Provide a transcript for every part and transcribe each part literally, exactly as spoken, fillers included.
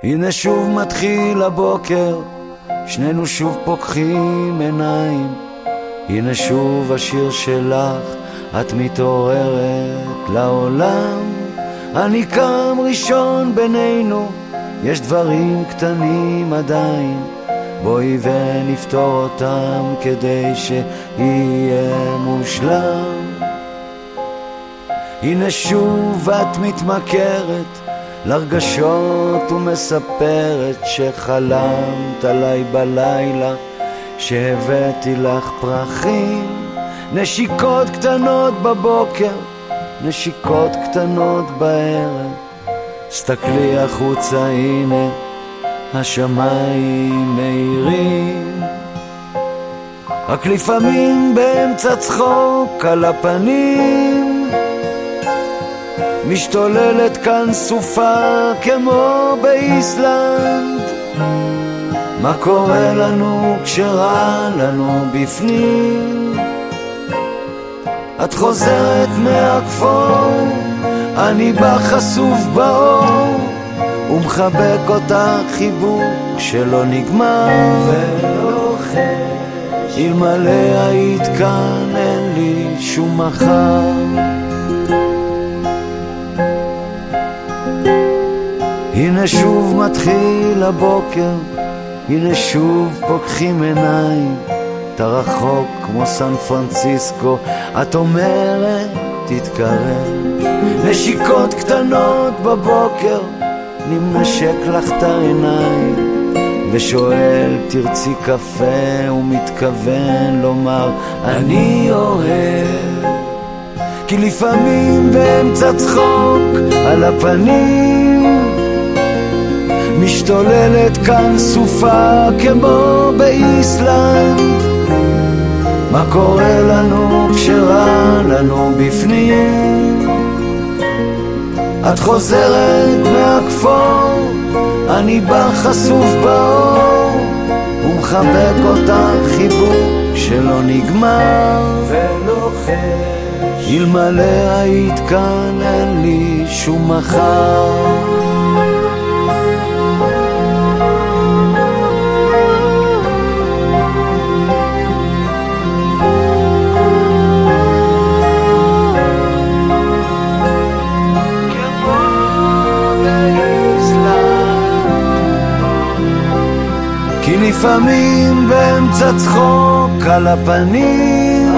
הנה שוב מתחיל הבוקר, שנינו שוב פוקחים עיניים. הנה שוב השיר שלך, את מתעוררת לעולם. אני קם ראשון בינינו, יש דברים קטנים עדיין, בואי ונפתור אותם כדי שיהיה מושלם. הנה שוב את מתמכרת לרגשות ומספרת שחלמת עליי בלילה, שהבאתי לך פרחים. נשיקות קטנות בבוקר, נשיקות קטנות בערב. סתכלי החוצה, הנה השמיים מאירים. רק לפעמים באמצע צחוק על הפנים משתוללת כאן סופה כמו באיסלנד. מה קורה לנו כשרע לנו בפנים? את חוזרת מהכפור, אני בא חשוף באור ומחבק אותך חיבוק שלא נגמר ולוחש. אלמלא היית כאן אין לי שום מחר. הנה שוב מתחיל הבוקר, הנה שוב פוקחים עיניים. אתה רחוק כמו סן פרנסיסקו, את אומרת תתקרב. נשיקות קטנות בבוקר, נמשק לך את העיניים ושואל תרצי קפה, ומתכוון לומר אני אוהב. כי לפעמים באמצע צחוק על הפנים משתוללת כאן סופה כמו באיסלנד. מה קורה לנו כשרע לנו בפנים? את חוזרת מהכפור, אני בא חשוף באור ומחבק אותך חיבוק שלא נגמר ולוחש. אלמלא היית כאן אין לי שום מחר. כי לפעמים באמצע צחוק על הפנים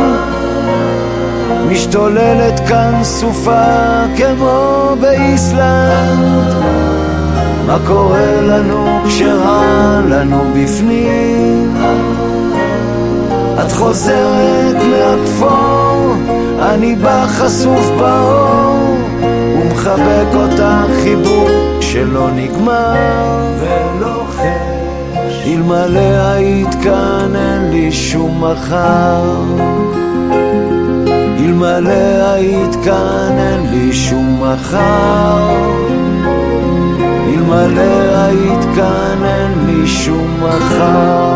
משתוללת כאן סופה כמו באיסלנד. מה קורה לנו כשרע לנו בפנים? את חוזרת מהכפור, אני בא חשוף באור ומחבק אותך חיבוק שלא נגמר ולוחש. אלמלא היית כאן אין לי שום מחר. אלמלא היית כאן אין לי שום מחר. אלמלא היית כאן אין לי שום מחר.